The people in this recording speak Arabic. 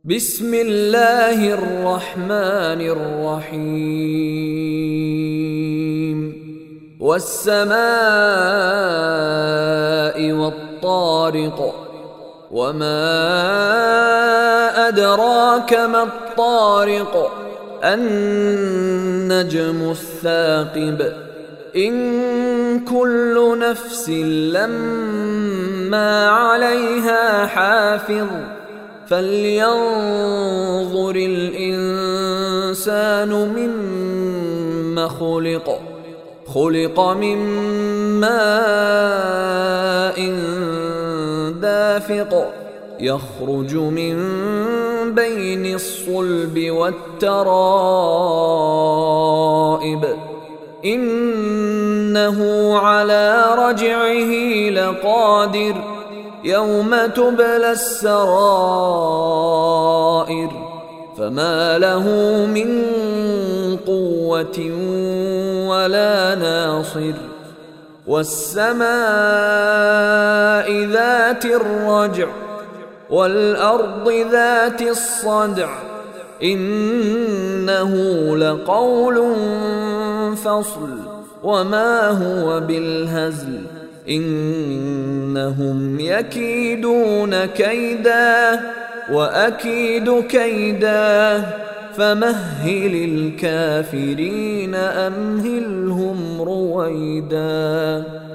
بسم الله الرحمن الرحيم والسماء والطارق وما أدراك ما الطارق النجم الثاقب إن كل نفس لما عليها حافظ فلينظر الإنسان مما خلق من ماء دافق يخرج من بين الصلب والترائب إنه على رجعه لقادر يوم تبلى السرائر فما له من قوة ولا ناصر والسماء ذات الرجع والأرض ذات الصدع إنه لقول فصل وما هو بالهزل إنهم يكيدون كيدا وأكيد كيدا فمهل الكافرين أمهلهم رويدا.